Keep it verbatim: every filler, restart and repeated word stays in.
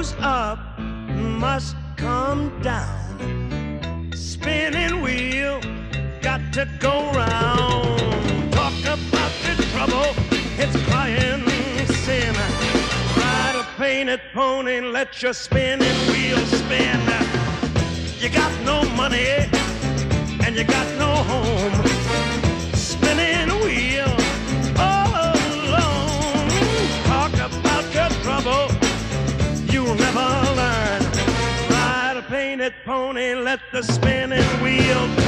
goes up must come down. Spinning wheel got to go round. Talk about the trouble, it's crying sin. Ride a painted pony, let your spinning wheel spin. You got no money and you got no home. Spinning wheel all alone. Talk about your trouble, you'll never learn. Ride a painted pony, let the spinning wheel